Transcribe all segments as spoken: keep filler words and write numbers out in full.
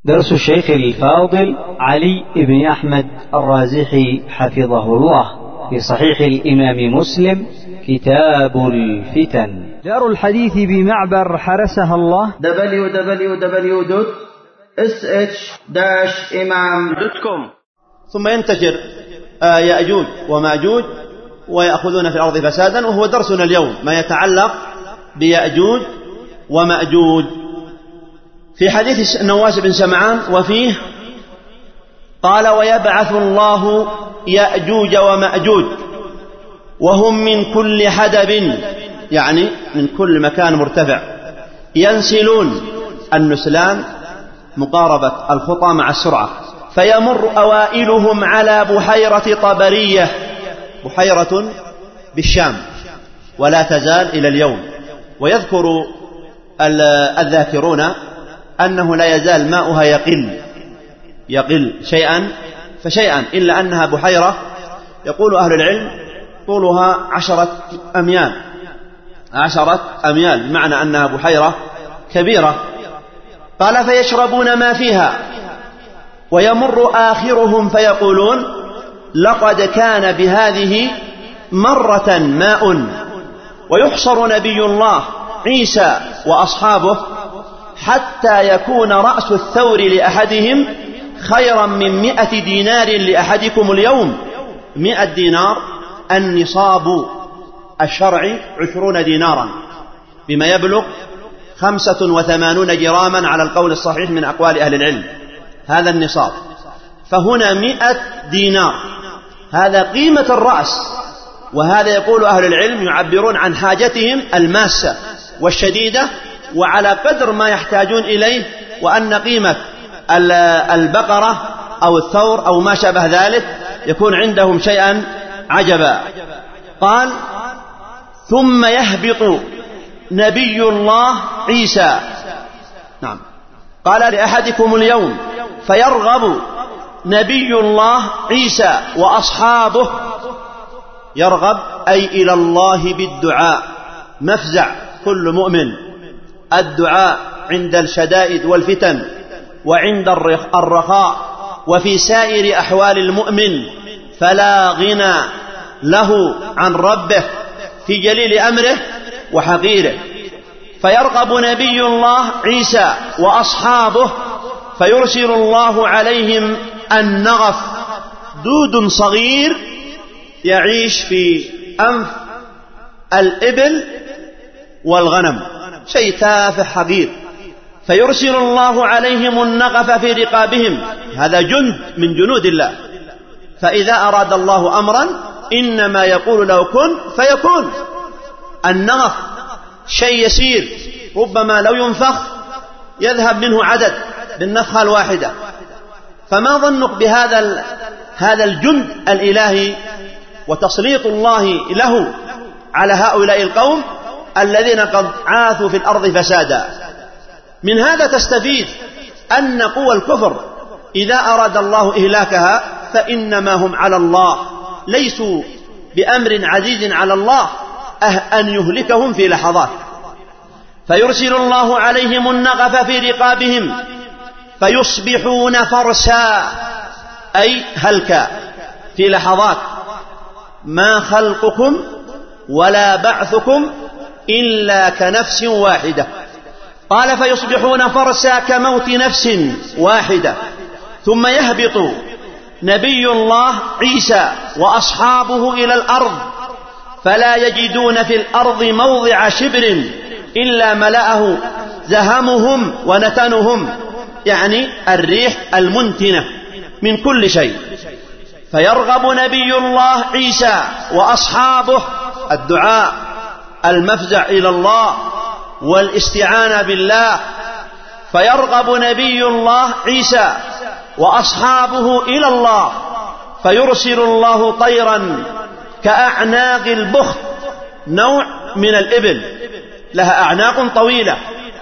درس الشيخ الفاضل علي بن أحمد الرازحي حفظه الله في صحيح الإمام مسلم كتاب الفتن. دار الحديث بمعبر حرسها الله دبليو دبليو دبليو دوت إس إتش داش إمام دوت كوم. ثم ينتشر يأجوج ومأجوج ويأخذون في الأرض فسادا، وهو درسنا اليوم ما يتعلق بيأجوج ومأجوج في حديث النواس بن سمعان، وفيه قال: ويبعث الله يأجوج ومأجوج وهم من كل حدب، يعني من كل مكان مرتفع، ينسلون. النسلان مقاربة الخطى مع السرعة. فيمر أوائلهم على بحيرة طبرية، بحيرة بالشام ولا تزال إلى اليوم. ويذكر الذاكرون أنه لا يزال ماؤها يقل يقل شيئا فشيئا، إلا أنها بحيرة يقول أهل العلم طولها عشرة أميال عشرة أميال بمعنى أنها بحيرة كبيرة. قال: فيشربون ما فيها، ويمر آخرهم فيقولون: لقد كان بهذه مرة ماء. ويحصر نبي الله عيسى وأصحابه حتى يكون رأس الثور لأحدهم خيرا من مئة دينار لأحدكم اليوم. مئة دينار النصاب الشرعي عشرون دينارا، بما يبلغ خمسة وثمانون جراما على القول الصحيح من أقوال أهل العلم، هذا النصاب. فهنا مئة دينار، هذا قيمة الرأس. وهذا يقول أهل العلم يعبرون عن حاجتهم الماسة والشديدة وعلى قدر ما يحتاجون إليه، وأن قيمة البقرة أو الثور أو ما شابه ذلك يكون عندهم شيئا عجبا. قال: ثم يهبط نبي الله عيسى، نعم قال لأحدكم اليوم، فيرغب نبي الله عيسى وأصحابه، يرغب أي إلى الله بالدعاء، مفزع كل مؤمن الدعاء عند الشدائد والفتن وعند الرخاء وفي سائر أحوال المؤمن، فلا غنى له عن ربه في جليل أمره وحقيره. فيرغب نبي الله عيسى وأصحابه فيرسل الله عليهم النغف، دود صغير يعيش في أنف الإبل والغنم، شيء تافه حقير. فيرسل الله عليهم النغف في رقابهم، هذا جند من جنود الله. فإذا أراد الله أمرا إنما يقول له كن فيكون. النغف شيء يسير، ربما لو ينفخ يذهب منه عدد بالنفخة الواحدة. فما ظنك بهذا هذا الجند الإلهي وتسليط الله له على هؤلاء القوم الذين قد عاثوا في الأرض فسادا. من هذا تستفيد أن قوى الكفر إذا أراد الله إهلاكها فإنما هم على الله، ليسوا بأمر عزيز على الله أن يهلكهم في لحظات. فيرسل الله عليهم النغف في رقابهم فيصبحون فرسا، أي هلكا في لحظات. ما خلقكم ولا بعثكم إلا كنفس واحدة. قال: فيصبحون فرسا كموت نفس واحدة. ثم يهبط نبي الله عيسى وأصحابه إلى الأرض، فلا يجدون في الأرض موضع شبر إلا ملأه زهمهم ونتنهم، يعني الريح المنتنة من كل شيء. فيرغب نبي الله عيسى وأصحابه الدعاء، المفزع إلى الله والاستعانة بالله. فيرغب نبي الله عيسى وأصحابه إلى الله فيرسل الله طيرا كأعناق البخت، نوع من الإبل لها أعناق طويلة،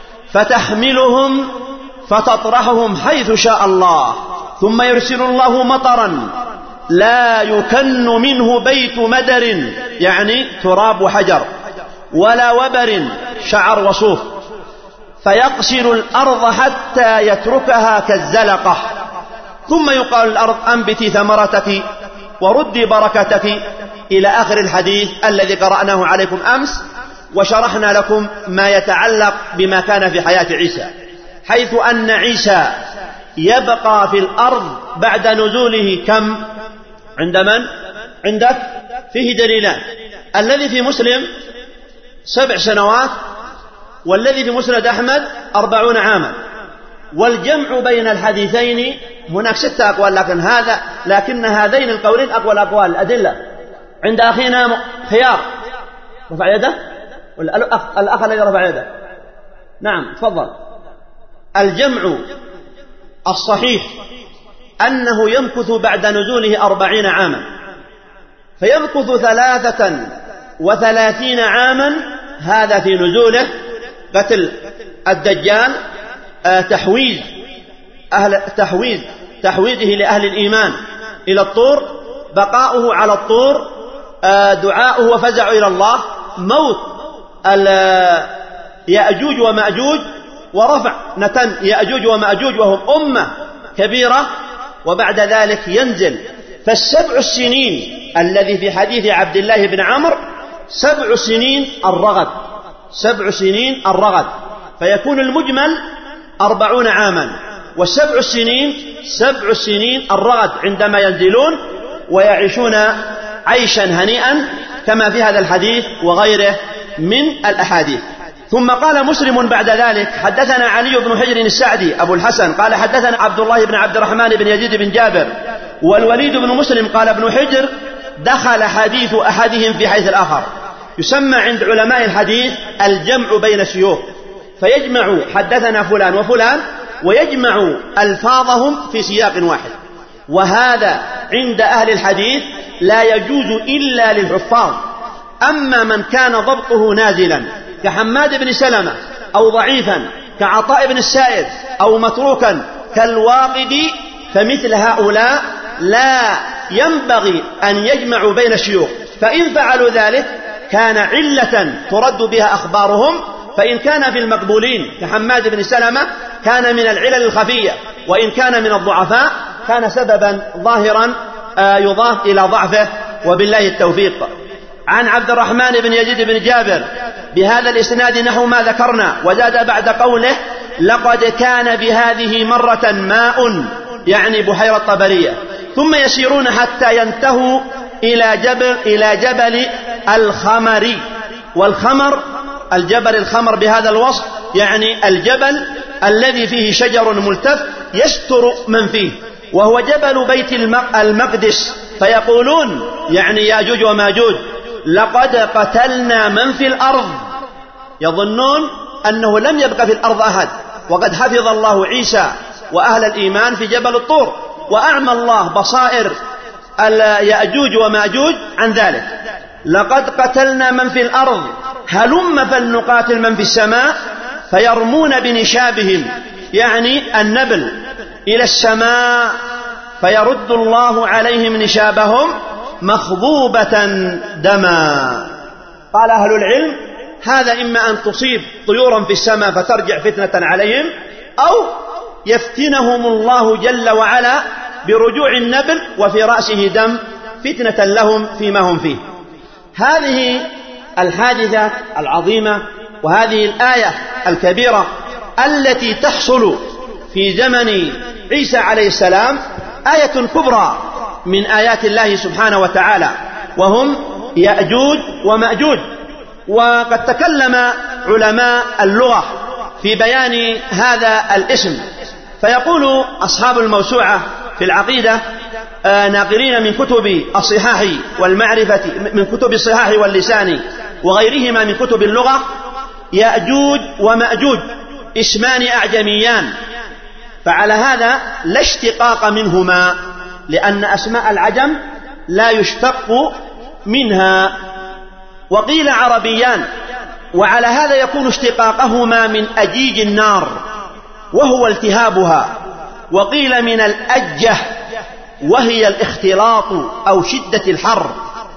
فتحملهم فتطرحهم حيث شاء الله. ثم يرسل الله مطرا لا يكن منه بيت مدر، يعني تراب وحجر، ولا وبر شعر وصوف، فيقشر الأرض حتى يتركها كالزلقة، ثم يقال الأرض أنبتي ثمرتك وردي بركتك، إلى آخر الحديث الذي قرأناه عليكم أمس، وشرحنا لكم ما يتعلق بما كان في حياة عيسى، حيث أن عيسى يبقى في الأرض بعد نزوله كم؟ عند من؟ عندك؟ فيه دليلان. الذي في مسلم سبع سنوات، والذي في مسند أحمد أربعون عاما. والجمع بين الحديثين هناك ستة أقوال، لكن هذا لكن هذين القولين أقوى الأقوال. الأدلة عند أخينا خيار، رفع يده، الأخ, الأخ الذي رفع يده، نعم تفضل. الجمع الصحيح أنه يمكث بعد نزوله أربعين عاما، فيمكث ثلاثة وثلاثين عاما، هذا في نزوله، قتل الدجال، تحويز أهل تحويز تحويزه لأهل الإيمان إلى الطور، بقاؤه على الطور، دعاؤه وفزعه إلى الله، موت يأجوج ومأجوج، ورفع نتن يأجوج ومأجوج وهم أمة كبيرة، وبعد ذلك ينزل. فالسبع السنين الذي في حديث عبد الله بن عمرو سبع سنين الرغد، سبع سنين الرغد، فيكون المجمل أربعون عاما، والسبع السنين سبع سنين الرغد عندما ينزلون ويعيشون عيشا هنيئا كما في هذا الحديث وغيره من الأحاديث. ثم قال مسلم بعد ذلك: حدثنا علي بن حجر السعدي أبو الحسن قال حدثنا عبد الله بن عبد الرحمن بن يزيد بن جابر. والوليد بن مسلم قال ابن حجر دخل حديث أحدهم في حيث الآخر. يسمى عند علماء الحديث الجمع بين الشيوخ، فيجمع حدثنا فلان وفلان ويجمع ألفاظهم في سياق واحد، وهذا عند أهل الحديث لا يجوز إلا للحفاظ. أما من كان ضبطه نازلا كحماد بن سلمة، أو ضعيفا كعطاء بن السائب، أو متروكا كالواقدي، فمثل هؤلاء لا ينبغي أن يجمعوا بين الشيوخ، فإن فعلوا ذلك كان علة ترد بها أخبارهم. فإن كان في المقبولين كحماد بن سلمة كان من العلل الخفية، وإن كان من الضعفاء كان سببا ظاهرا يضاف إلى ضعفه، وبالله التوفيق. عن عبد الرحمن بن يزيد بن جابر بهذا الإسناد نحو ما ذكرنا، وزاد بعد قوله: لقد كان بهذه مرة ماء، يعني بحيرة طبرية، ثم يسيرون حتى ينتهوا إلى جبل إلى جبل الخمر. والخمر الجبل الخمر بهذا الوصف، يعني الجبل الذي فيه شجر ملتف يستر من فيه، وهو جبل بيت المقدس. فيقولون يعني ياجوج وماجوج: لقد قتلنا من في الأرض، يظنون أنه لم يبق في الأرض أحد، وقد حفظ الله عيسى وأهل الإيمان في جبل الطور، وأعمى الله بصائر يأجوج وماجوج عن ذلك. لقد قتلنا من في الأرض، هلم فلنقاتل من في السماء. فيرمون بنشابهم، يعني النبل، إلى السماء، فيرد الله عليهم نشابهم مخضوبة دما. قال أهل العلم: هذا إما أن تصيب طيورا في السماء فترجع فتنة عليهم، أو يفتنهم الله جل وعلا برجوع النبل وفي رأسه دم فتنة لهم فيما هم فيه. هذه الحادثة العظيمة وهذه الآية الكبيرة التي تحصل في زمن عيسى عليه السلام آية كبرى من آيات الله سبحانه وتعالى، وهم يأجوج ومأجوج. وقد تكلم علماء اللغة في بيان هذا الاسم، فيقول أصحاب الموسوعة في العقيدة ناقلين من كتب الصحاح والمعرفة، من كتب الصحاح واللسان وغيرهما من كتب اللغة: يأجوج ومأجوج اسمان أعجميان، فعلى هذا لا اشتقاق منهما، لأن أسماء العجم لا يشتق منها. وقيل عربيان، وعلى هذا يكون اشتقاقهما من أجيج النار وهو التهابها. وقيل من الأجة وهي الاختلاط أو شدة الحر.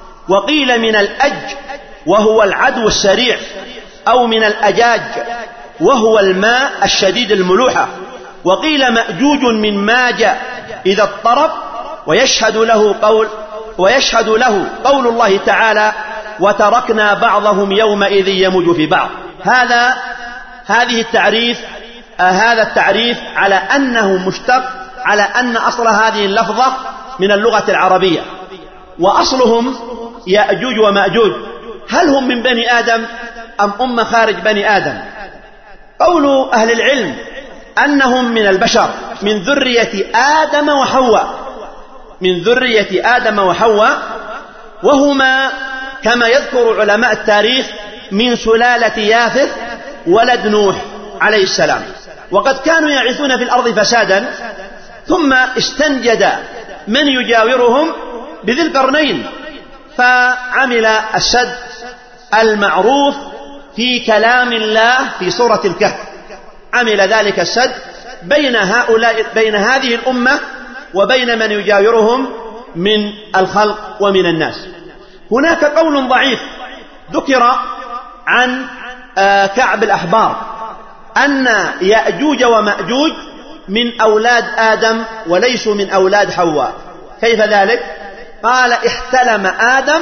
وقيل من الأج وهو العدو السريع، أو من الأجاج وهو الماء الشديد الملوحة. وقيل مأجوج من ماج إذا اضطرب، ويشهد له قول ويشهد له قول الله تعالى: وتركنا بعضهم يومئذ يموج في بعض. هذا هذه التعريف آه هذا التعريف على أنه مشتق، على أن أصل هذه اللفظة من اللغة العربية، وأصلهم يأجوج ومأجوج. هل هم من بني آدم أم أم خارج بني آدم؟ قول أهل العلم أنهم من البشر، من ذرية آدم وحواء، من ذرية آدم وحواء، وهما كما يذكر علماء التاريخ من سلالة يافث ولد نوح عليه السلام. وقد كانوا يعيثون في الأرض فسادا، ثم استنجد من يجاورهم بذي القرنين، فعمل السد المعروف في كلام الله في سورة الكهف. عمل ذلك السد بين هؤلاء بين هذه الأمة وبين من يجاورهم من الخلق ومن الناس. هناك قول ضعيف ذكر عن كعب الأحبار أن يأجوج ومأجوج من أولاد آدم وليسوا من أولاد حواء. كيف ذلك؟ قال: احتلم آدم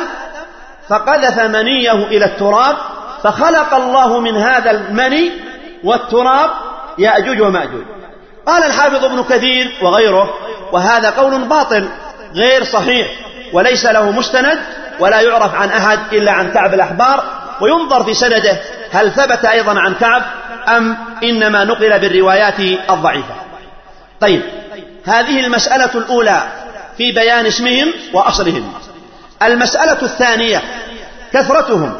فقذف منيه إلى التراب، فخلق الله من هذا المني والتراب يأجوج ومأجوج. قال الحافظ ابن كثير وغيره: وهذا قول باطل غير صحيح وليس له مستند، ولا يعرف عن أحد إلا عن كعب الأحبار، وينظر في سنده هل ثبت أيضا عن كعب أم إنما نقل بالروايات الضعيفة. طيب، هذه المسألة الأولى في بيان اسمهم وأصلهم. المسألة الثانية كثرتهم،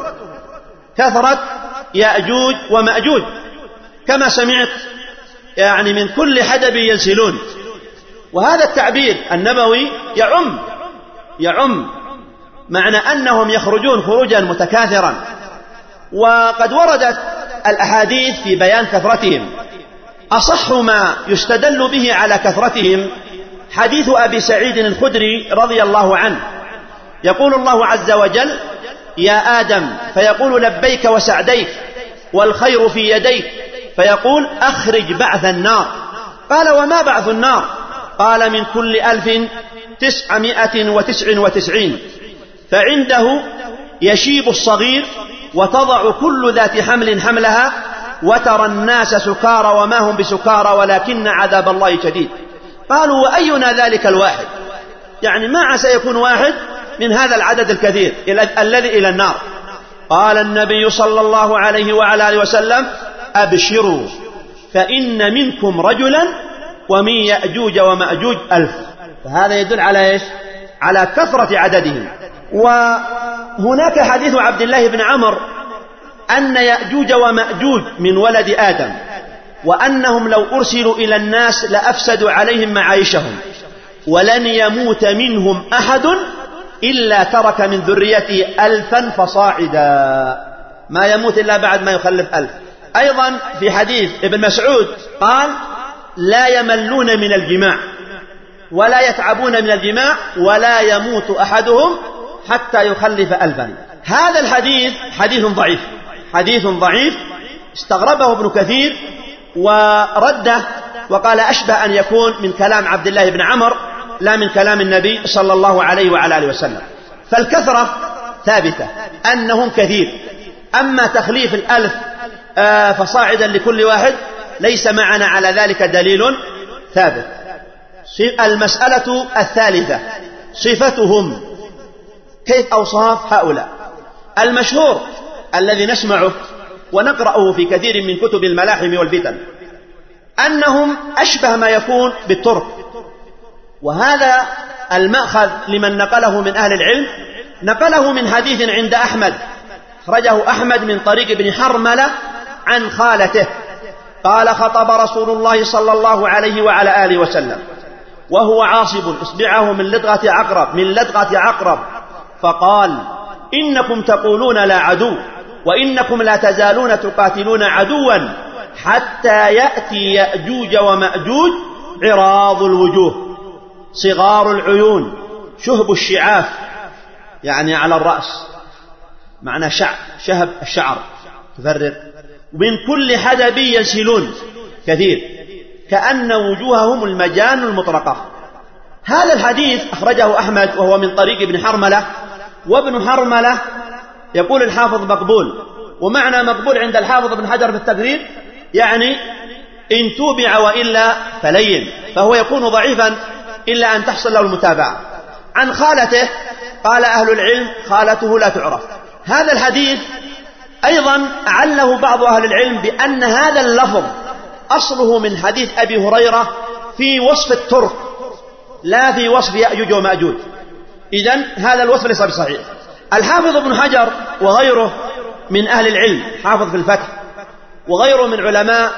كثرة يأجوج ومأجوج، كما سمعت يعني من كل حدب ينسلون. وهذا التعبير النبوي يعم يعم معنى أنهم يخرجون خروجا متكاثرا. وقد وردت الأحاديث في بيان كثرتهم. أصح ما يستدل به على كثرتهم حديث أبي سعيد الخدري رضي الله عنه، يقول الله عز وجل: يا آدم، فيقول: لبيك وسعديك والخير في يديك، فيقول: أخرج بعث النار. قال: وما بعث النار؟ قال: من كل ألف تسعمائة وتسع وتسعين، فعنده يشيب الصغير وتضع كل ذات حمل حملها، وترى الناس سكارى وما هم بسكارى ولكن عذاب الله شديد. قالوا: وأينا ذلك الواحد؟ يعني ما عسى يكون واحد من هذا العدد الكثير الذي إلى النار. قال النبي صلى الله عليه وعلى آله وسلم: أبشروا فإن منكم رجلا ومن يأجوج ومأجوج ألف. فهذا يدل على إيش؟ على كثرة عددهم. وهناك حديث عبد الله بن عمرو أن يأجوج ومأجوج من ولد آدم، وأنهم لو أرسلوا إلى الناس لأفسدوا عليهم معايشهم، ولن يموت منهم أحد إلا ترك من ذريته ألفا فصاعدا، ما يموت إلا بعد ما يخلف ألف. أيضا في حديث ابن مسعود قال: لا يملون من الجماع ولا يتعبون من الجماع ولا يموت أحدهم حتى يخلف ألفا. هذا الحديث حديث ضعيف، حديث ضعيف استغربه ابن كثير ورده، وقال: أشبه أن يكون من كلام عبد الله بن عمرو لا من كلام النبي صلى الله عليه وعلى آله وسلم. فالكثرة ثابتة أنهم كثير، أما تخليف الألف فصاعدا لكل واحد ليس معنا على ذلك دليل ثابت. المسألة الثالثة صفتهم، كيف أوصاف هؤلاء؟ المشهور الذي نسمعه ونقرأه في كثير من كتب الملاحم والفتن أنهم أشبه ما يكون بالترك، وهذا المأخذ لمن نقله من أهل العلم نقله من حديث عند أحمد، أخرجه أحمد من طريق ابن حرملة عن خالته قال: خطب رسول الله صلى الله عليه وعلى آله وسلم وهو عاصب إصبعه من لدغة عقرب من لدغة عقرب فقال: إنكم تقولون لا عدو، وإنكم لا تزالون تقاتلون عدوا حتى يأتي يأجوج ومأجوج عراض الوجوه صغار العيون شهب الشعاف، يعني على الرأس، معنى شعب شهب الشعر تفرق، من كل حدب ينسلون كثير كأن وجوههم المجان المطرقة. هذا الحديث أخرجه أحمد وهو من طريق ابن حرملة، وابن حرملة يقول الحافظ مقبول، ومعنى مقبول عند الحافظ ابن حجر في التقريب يعني إن توبع وإلا فلين، فهو يكون ضعيفا إلا أن تحصل له المتابعة. عن خالته قال أهل العلم خالته لا تعرف. هذا الحديث أيضا أعله بعض أهل العلم بأن هذا اللفظ أصله من حديث أبي هريرة في وصف الترك لا في وصف يأجوج ومأجوج، إذن هذا الوصف ليس بصحيح. الحافظ ابن حجر وغيره من أهل العلم، حافظ في الفتح وغيره من علماء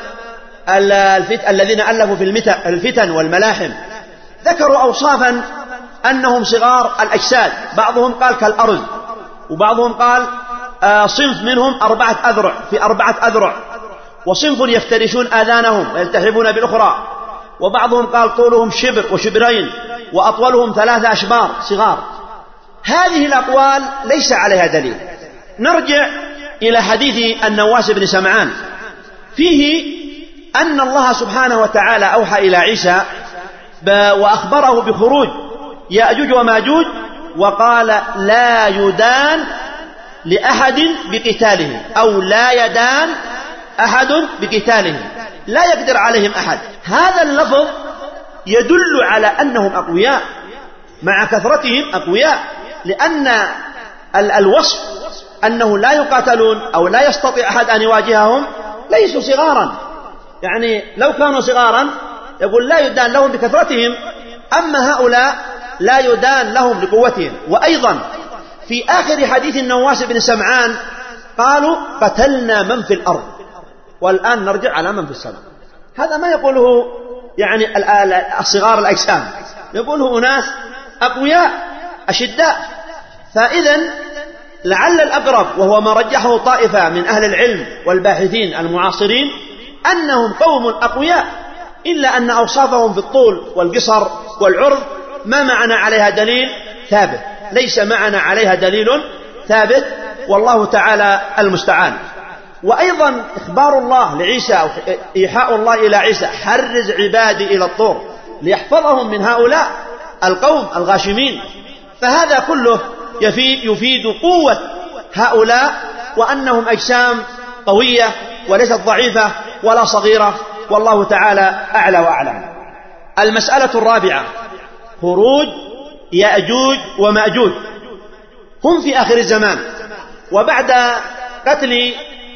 الذين ألفوا في الفتن والملاحم، ذكروا أوصافا أنهم صغار الأجساد، بعضهم قال كالأرز، وبعضهم قال صنف منهم أربعة أذرع في أربعة أذرع، وصنف يفترشون آذانهم ويلتحفون بالأخرى، وبعضهم قال طولهم شبر وشبرين وأطولهم ثلاثة أشبار صغار. هذه الأقوال ليس عليها دليل. نرجع إلى حديث النواس بن سمعان فيه أن الله سبحانه وتعالى أوحى إلى عيسى وأخبره بخروج يأجوج وماجوج، وقال لا يدان لأحد بقتاله، أو لا يدان أحد بقتاله، لا يقدر عليهم أحد. هذا اللفظ يدل على أنهم أقوياء، مع كثرتهم أقوياء، لأن الوصف أنه لا يقاتلون أو لا يستطيع أحد أن يواجههم ليسوا صغارا، يعني لو كانوا صغارا يقول لا يدان لهم بكثرتهم، أما هؤلاء لا يدان لهم بقوتهم. وأيضا في آخر حديث النواس بن سمعان قالوا قتلنا من في الأرض والآن نرجع على من في السماء. هذا ما يقوله يعني الصغار الأجسام، يقوله أناس أقوياء أشداء. فإذا لعل الأقرب، وهو ما رجحه طائفة من أهل العلم والباحثين المعاصرين، أنهم قوم أقوياء، إلا أن أوصافهم في الطول والقصر والعرض ما معنا عليها دليل ثابت، ليس معنا عليها دليل ثابت، والله تعالى المستعان. وأيضا إخبار الله لعيسى أو إيحاء الله إلى عيسى حرز عبادي إلى الطور ليحفظهم من هؤلاء القوم الغاشمين، فهذا كله يفيد قوة هؤلاء وأنهم أجسام قوية وليست ضعيفة ولا صغيرة، والله تعالى أعلى وأعلم. المسألة الرابعة خروج يأجوج ومأجوج. هم في آخر الزمان وبعد قتل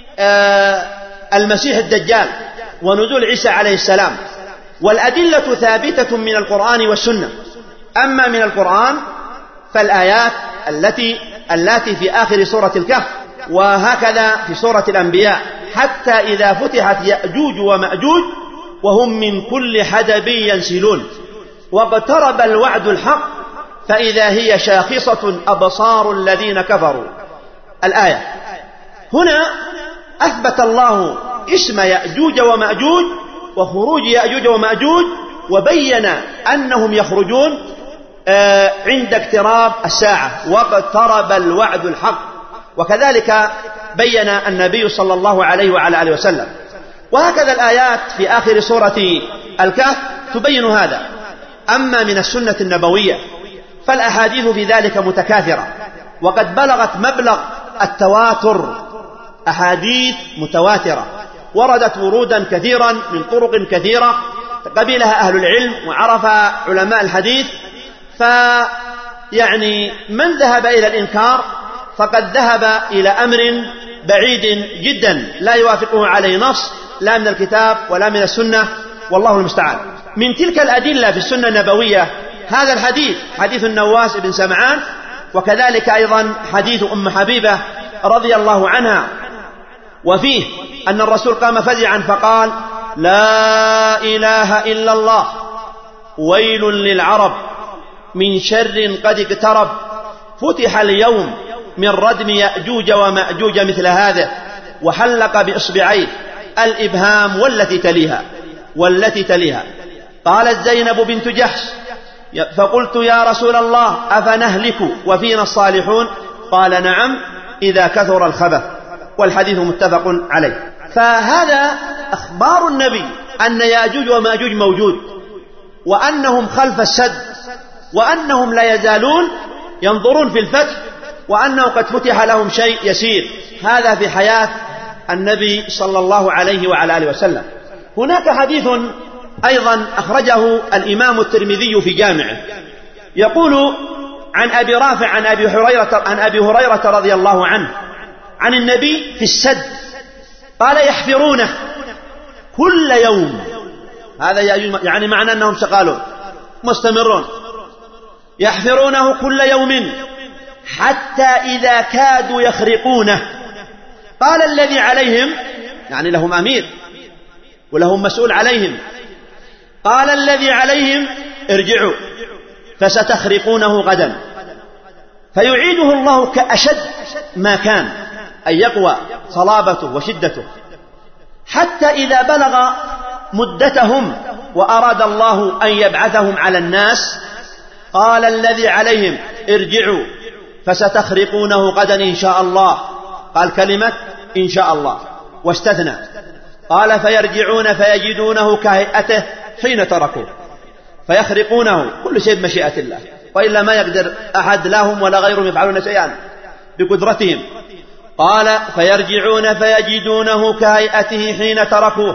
المسيح الدجال ونزول عيسى عليه السلام، والأدلة ثابتة من القرآن والسنة. أما من القرآن فالآيات التي التي في آخر سورة الكهف، وهكذا في سورة الأنبياء، حتى إذا فتحت يأجوج ومأجوج وهم من كل حدب ينسلون واقترب الوعد الحق فإذا هي شاخصة أبصار الذين كفروا. الآية هنا أثبت الله اسم يأجوج ومأجوج وخروج يأجوج ومأجوج، وبين أنهم يخرجون عند اقتراب الساعة واقترب الوعد الحق، وكذلك بين النبي صلى الله عليه وعلى آله وسلم. وهكذا الآيات في آخر سورة الكهف تبين هذا. أما من السنة النبوية فالأحاديث في ذلك متكاثرة، وقد بلغت مبلغ التواتر، أحاديث متواترة وردت ورودا كثيرا من طرق كثيرة قبلها أهل العلم وعرف علماء الحديث. فيعني من ذهب إلى الإنكار فقد ذهب إلى أمر بعيد جدا لا يوافقه عليه نص لا من الكتاب ولا من السنة، والله المستعان. من تلك الأدلة في السنة النبوية هذا الحديث، حديث النواس بن سمعان، وكذلك أيضا حديث أم حبيبة رضي الله عنها، وفيه أن الرسول قام فزعا فقال لا إله إلا الله ويل للعرب من شر قد اقترب فتح اليوم من ردم يأجوج ومأجوج مثل هذا وحلق بإصبعيه الإبهام والتي تليها والتي تليها. قالت زينب بنت جحش فقلت يا رسول الله أفنهلك وفينا الصالحون؟ قال نعم إذا كثر الخبث. والحديث متفق عليه. فهذا أخبار النبي أن يأجوج ومأجوج موجود، وأنهم خلف السد، وأنهم لا يزالون ينظرون في الفتح، وأنه قد فتح لهم شيء يسير. هذا في حياة النبي صلى الله عليه وعلى آله وسلم. هناك حديث أيضا أخرجه الإمام الترمذي في جامعه، يقول عن أبي رافع عن أبي هريرة عن أبي هريرة رضي الله عنه عن النبي في السد قال: يحفرونه كل يوم. هذا يعني معنى أنهم شغالون مستمرون، يحفرونه كل يوم حتى إذا كادوا يخرقونه. قال الذي عليهم، يعني لهم أمير ولهم مسؤول عليهم، قال الذي عليهم: ارجعوا فستخرقونه غدا. فيعيده الله كأشد ما كان، أي يقوى صلابته وشدته، حتى إذا بلغ مدتهم وأراد الله أن يبعثهم على الناس قال الذي عليهم: ارجعوا فستخرقونه غدا إن شاء الله. قال كلمة إن شاء الله واستثنى. قال: فيرجعون فيجدونه كهيئته حين تركوه، فيخرقونه، كل شيء بمشيئة الله، وإلا ما يقدر أحد لا هم ولا غيرهم يفعلون شيئا بقدرتهم. قال: فيرجعون فيجدونه كهيئته حين تركوه،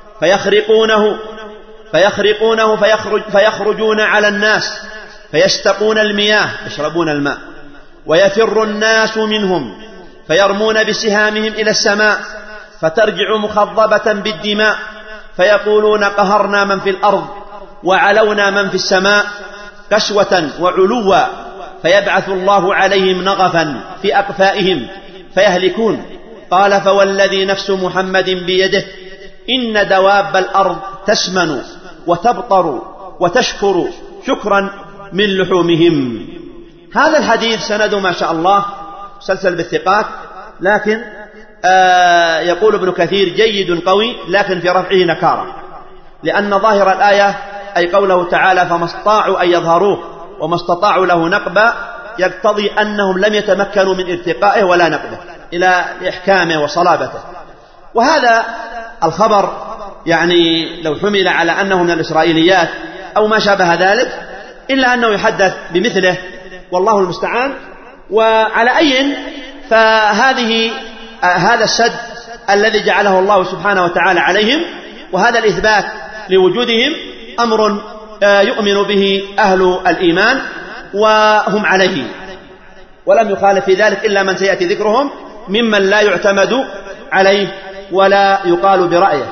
فيخرقونه فيخرقونه فيخرج فيخرجون على الناس فيستقون المياه، يشربون الماء، ويفر الناس منهم فيرمون بسهامهم إلى السماء فترجع مخضبة بالدماء، فيقولون: قهرنا من في الأرض وعلونا من في السماء كسوة وعلوا، فيبعث الله عليهم نغفا في أقفائهم فيهلكون. قال: فوالذي نفس محمد بيده إن دواب الأرض تسمن وتبطر وتشكر شكرا من لحومهم. هذا الحديث سند ما شاء الله مسلسل بالثقات، لكن آه يقول ابن كثير جيد قوي، لكن في رفعه نكارة، لأن ظاهر الآية أي قوله تعالى: فما استطاعوا أن يظهروه وما استطاعوا له نقبا، يقتضي أنهم لم يتمكنوا من ارتقائه ولا نقبه إلى إحكامه وصلابته. وهذا الخبر يعني لو حمل على أنه من الإسرائيليات أو ما شابه ذلك، إلا أنه يحدث بمثله والله المستعان. وعلى أي فهذه هذا السد الذي جعله الله سبحانه وتعالى عليهم، وهذا الإثبات لوجودهم أمر يؤمن به أهل الإيمان وهم عليه، ولم يخالف في ذلك إلا من سيأتي ذكرهم ممن لا يعتمد عليه ولا يقال برأيه.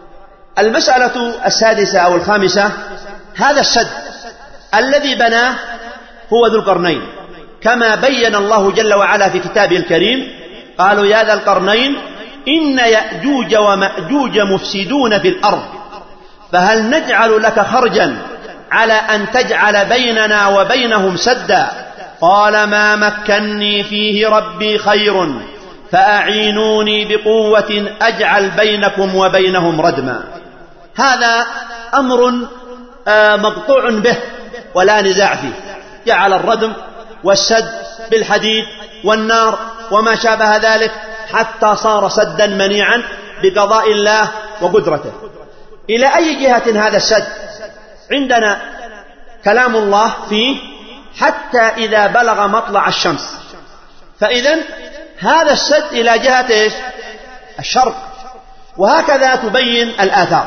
المسألة السادسة أو الخامسة: هذا السد الذي بناه هو ذو القرنين، كما بين الله جل وعلا في كتابه الكريم. قالوا: يا ذا القرنين إن يأجوج ومأجوج مفسدون في الأرض فهل نجعل لك خرجا على أن تجعل بيننا وبينهم سدا؟ قال: ما مكني فيه ربي خير فأعينوني بقوة أجعل بينكم وبينهم ردما. هذا أمر مقطوع به ولا نزاع فيه، جعل الردم والسد بالحديد والنار وما شابه ذلك حتى صار سدا منيعا بقضاء الله وقدرته. إلى أي جهة هذا السد؟ عندنا كلام الله فيه حتى إذا بلغ مطلع الشمس، فإذن هذا السد إلى جهة إيش؟ الشرق، وهكذا تبين الآثار.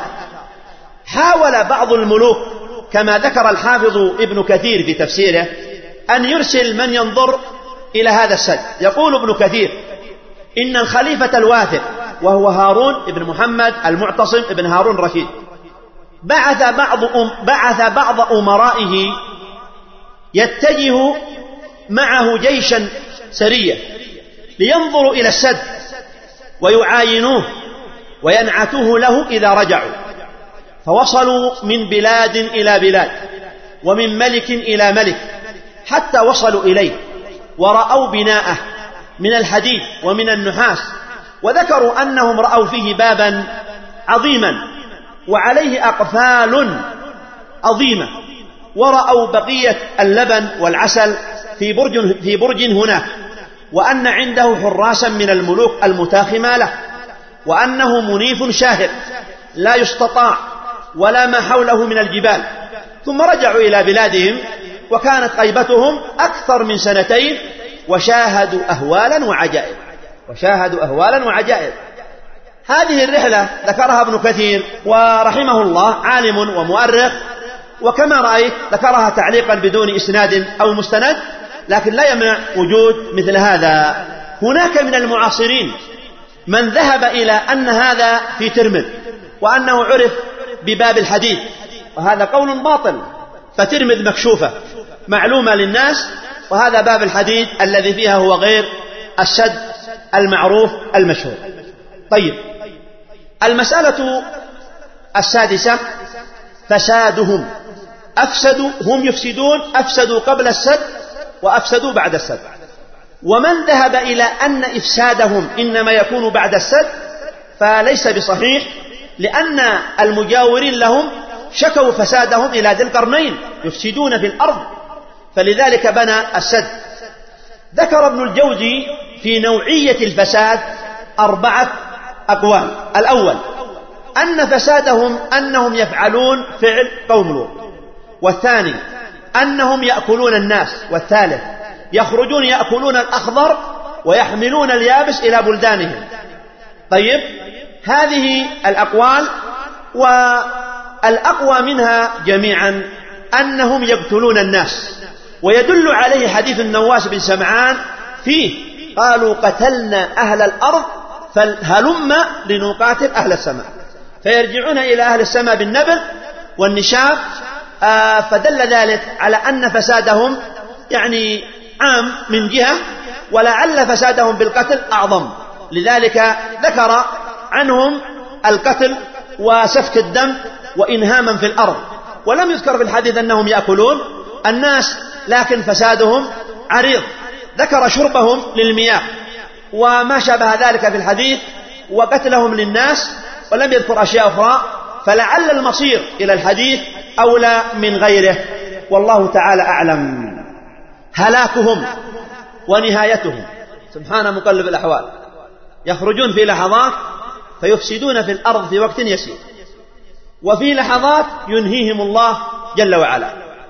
حاول بعض الملوك كما ذكر الحافظ ابن كثير في تفسيره أن يرسل من ينظر إلى هذا السد. يقول ابن كثير: إن الخليفة الواثق وهو هارون ابن محمد المعتصم ابن هارون رشيد بعث بعض أم بعث بعض أمرائه يتجه معه جيشا سرية لينظروا إلى السد ويعاينوه وينعتوه له إذا رجعوا. فوصلوا من بلاد إلى بلاد ومن ملك إلى ملك حتى وصلوا إليه، ورأوا بناءه من الحديد ومن النحاس، وذكروا أنهم رأوا فيه بابا عظيما وعليه أقفال عظيمة، ورأوا بقية اللبن والعسل في برج, في برج هناك، وأن عنده حراسا من الملوك المتاخمة له. وأنه منيف شاهق لا يستطاع ولا ما حوله من الجبال. ثم رجعوا إلى بلادهم وكانت غيبتهم أكثر من سنتين وشاهدوا أهوالا وعجائب وشاهدوا أهوالا وعجائب. هذه الرحلة ذكرها ابن كثير ورحمه الله عالم ومؤرخ، وكما رأيت ذكرها تعليقا بدون إسناد أو مستند، لكن لا يمنع وجود مثل هذا. هناك من المعاصرين من ذهب إلى أن هذا في ترمذ وأنه عرف بباب الحديث، وهذا قول باطل، فترمذ مكشوفة معلومة للناس، وهذا باب الحديث الذي فيها هو غير السد المعروف المشهور. طيب، المسألة السادسة فسادهم. أفسدوا، هم يفسدون، أفسدوا قبل السد وأفسدوا بعد السد. ومن ذهب إلى أن إفسادهم إنما يكون بعد السد فليس بصحيح، لأن المجاورين لهم شكوا فسادهم إلى ذي القرنين، يفسدون في الأرض، فلذلك بنى السد. ذكر ابن الجوزي في نوعية الفساد أربعة أقوال. الأول أن فسادهم أنهم يفعلون فعل قوم لوط، والثاني أنهم يأكلون الناس، والثالث يخرجون يأكلون الأخضر ويحملون اليابس إلى بلدانهم. طيب، هذه الأقوال، والأقوى منها جميعا أنهم يقتلون الناس، ويدل عليه حديث النواس بن سمعان فيه قالوا قتلنا أهل الأرض فهلم لنقاتل أهل السماء، فيرجعون إلى أهل السماء بالنبل والنشاب. آه فدل ذلك على أن فسادهم يعني عام من جهة، ولعل فسادهم بالقتل أعظم، لذلك ذكر عنهم القتل وسفك الدم وإنهاما في الأرض، ولم يذكر في الحديث أنهم يأكلون الناس، لكن فسادهم عريض. ذكر شربهم للمياه وما شابه ذلك في الحديث، وقتلهم للناس، ولم يذكر أشياء أخرى، فلعل المصير إلى الحديث أولى من غيره، والله تعالى أعلم. هلاكهم ونهايتهم، سبحان مقلب الأحوال، يخرجون في لحظات فيفسدون في الأرض في وقت يسير، وفي لحظات ينهيهم الله جل وعلا.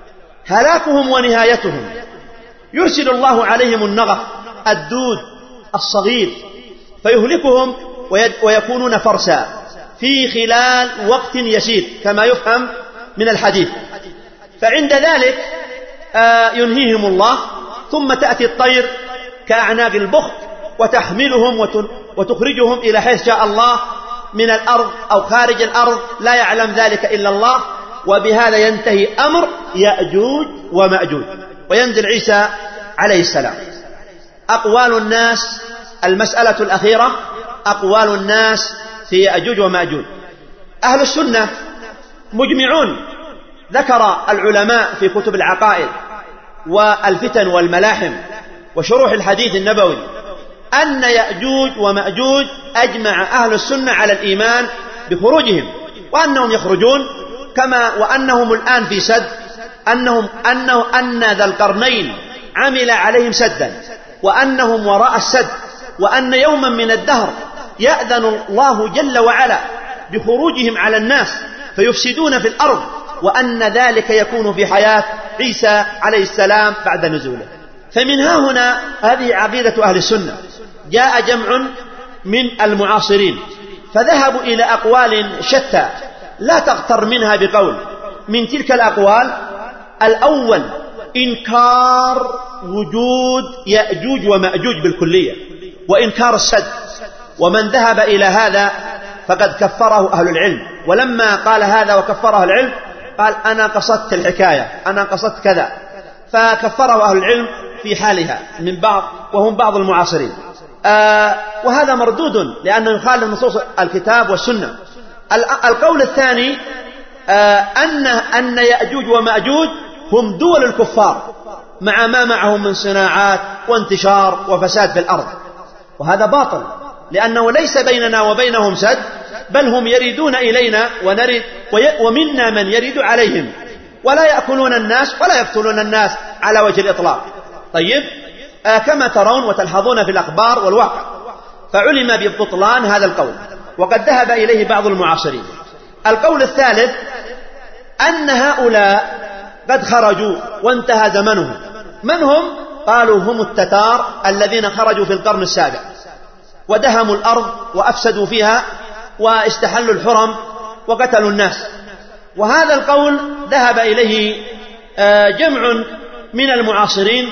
هلاكهم ونهايتهم، يرسل الله عليهم النغف الدود الصغير فيهلكهم ويكونون فرسا في خلال وقت يسير كما يفهم من الحديث، فعند ذلك ينهيهم الله. ثم تأتي الطير كأعناق البخت وتحملهم وتخرجهم إلى حيث شاء الله من الأرض أو خارج الأرض، لا يعلم ذلك إلا الله. وبهذا ينتهي أمر يأجوج ومأجوج، وينزل عيسى عليه السلام. أقوال الناس، المسألة الأخيرة أقوال الناس في يأجوج ومأجوج. أهل السنة مجمعون، ذكر العلماء في كتب العقائد والفتن والملاحم وشروح الحديث النبوي أن يأجوج ومأجوج أجمع أهل السنة على الإيمان بخروجهم، وأنهم يخرجون، كما وأنهم الآن في سد، أنهم أنه أن ذا القرنين عمل عليهم سدا، وأنهم وراء السد، وأن يوما من الدهر يأذن الله جل وعلا بخروجهم على الناس فيفسدون في الأرض، وأن ذلك يكون في حياة عيسى عليه السلام بعد نزوله. فمن ها هنا هذه عقيدة أهل السنة. جاء جمع من المعاصرين فذهبوا إلى أقوال شتى لا تغتر منها بقول. من تلك الأقوال: الأول إنكار وجود يأجوج ومأجوج بالكلية، وإنكار السد، ومن ذهب إلى هذا فقد كفره أهل العلم. ولما قال هذا وكفره العلم قال أنا قصدت الحكاية، أنا قصدت كذا، فكفره أهل العلم في حالها من بعض، وهم بعض المعاصرين. آه وهذا مردود لأنه يخالف نصوص الكتاب والسنة. القول الثاني آه أن أن يأجوج ومأجوج هم دول الكفار مع ما معهم من صناعات وانتشار وفساد في الأرض، وهذا باطل، لأنه ليس بيننا وبينهم سد، بل هم يريدون إلينا ونريد، ومنا من يريد عليهم، ولا يأكلون الناس ولا يقتلون الناس على وجه الإطلاق. طيب، آه كما ترون وتلحظون في الأخبار والواقع، فعلم ببطلان هذا القول. وقد ذهب إليه بعض المعاصرين. القول الثالث أن هؤلاء قد خرجوا وانتهى زمنهم. من هم؟ قالوا هم التتار الذين خرجوا في القرن السابع ودهموا الأرض وأفسدوا فيها واستحلوا الحرم وقتلوا الناس. وهذا القول ذهب إليه جمع من المعاصرين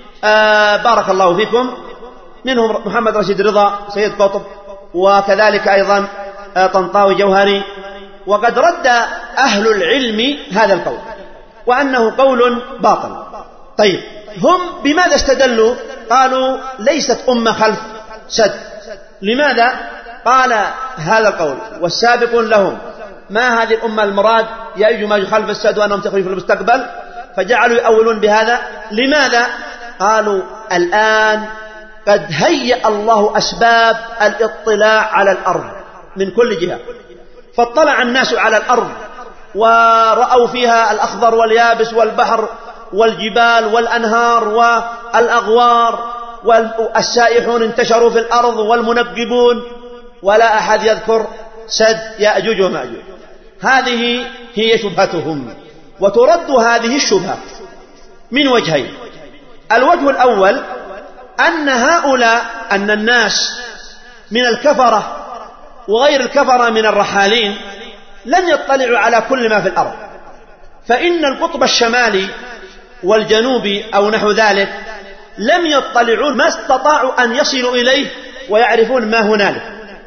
بارك الله فيكم، منهم محمد رشيد رضا سيد قطب، وكذلك أيضا طنطاوي جوهري. وقد رد أهل العلم هذا القول وأنه قول باطل. طيب هم بماذا استدلوا؟ قالوا ليست أمة خلف سد. لماذا؟ قال هذا القول والسابقون لهم ما هذه الأمة المراد يأجوج ومأجوج خلف السد وأنهم تخرجوا في المستقبل، فجعلوا يؤولون بهذا. لماذا؟ قالوا الآن قد هيأ الله أسباب الاطلاع على الأرض من كل جهة، فاطلع الناس على الأرض ورأوا فيها الأخضر واليابس والبحر والجبال والأنهار والأغوار، والسائحون انتشروا في الأرض والمنقبون، ولا أحد يذكر سد يأجوج ومأجوج. هذه هي شبهتهم، وترد هذه الشبهة من وجهين. الوجه الأول أن هؤلاء أن الناس من الكفرة وغير الكفرة من الرحالين لن يطلعوا على كل ما في الأرض، فإن القطب الشمالي والجنوبي أو نحو ذلك لم يطلعون، ما استطاعوا أن يصلوا إليه ويعرفون ما هنالك.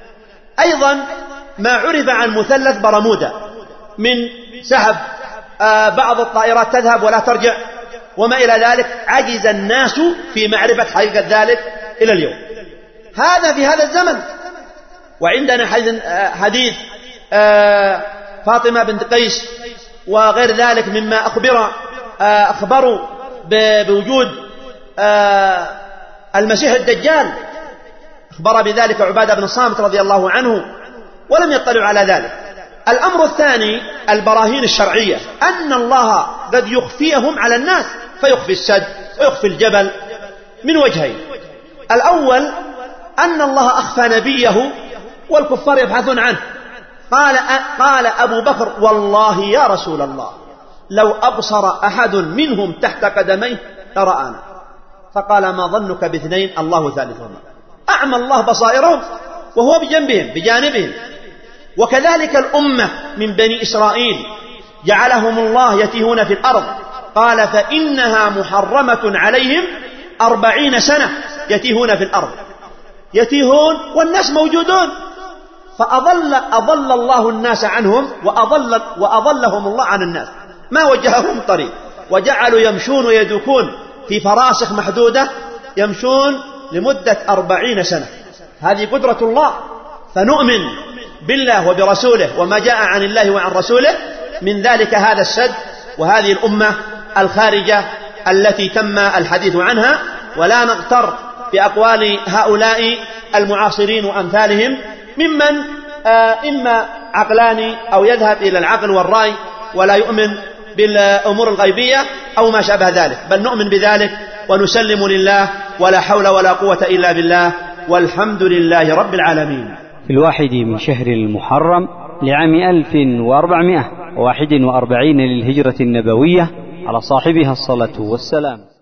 أيضا ما عرف عن مثلث برمودا من سحب بعض الطائرات تذهب ولا ترجع وما إلى ذلك، عجز الناس في معرفة حقيقة ذلك إلى اليوم. هذا في هذا الزمن. وعندنا حديث فاطمة بنت قيس وغير ذلك مما أخبر أخبروا بوجود المسيح الدجال، أخبر بذلك عبادة بن الصامت رضي الله عنه، ولم يطلعوا على ذلك. الأمر الثاني البراهين الشرعية، أن الله قد يخفيهم على الناس، فيخفي السد ويخفي الجبل من وجهين. الأول أن الله أخفى نبيه والكفار يبحثون عنه. قال, قال أبو بكر والله يا رسول الله لو أبصر أحد منهم تحت قدميه لرآنا. فقال ما ظنك باثنين الله ثالثهما. أعمى الله بصائرهم وهو بجنبهم بجانبهم. وكذلك الأمة من بني إسرائيل جعلهم الله يتيهون في الأرض، قال فإنها محرمة عليهم أربعين سنة يتيهون في الأرض، يتيهون والناس موجودون. فأضل أضل الله الناس عنهم وأضل وأضلهم الله عن الناس، ما وجههم طريق، وجعلوا يمشون ويدوكون في فراسخ محدودة، يمشون لمدة أربعين سنة. هذه قدرة الله. فنؤمن بالله وبرسوله وما جاء عن الله وعن رسوله، من ذلك هذا السد وهذه الأمة الخارجة التي تم الحديث عنها. ولا نغتر بأقوال هؤلاء المعاصرين وأمثالهم ممن إما عقلاني أو يذهب إلى العقل والرأي ولا يؤمن بالأمور الغيبية أو ما شابه ذلك، بل نؤمن بذلك ونسلم لله ولا حول ولا قوة إلا بالله، والحمد لله رب العالمين. في الواحد من شهر المحرم لعام ألف وأربعمائة وواحد وأربعين للهجرة النبوية على صاحبها الصلاة والسلام.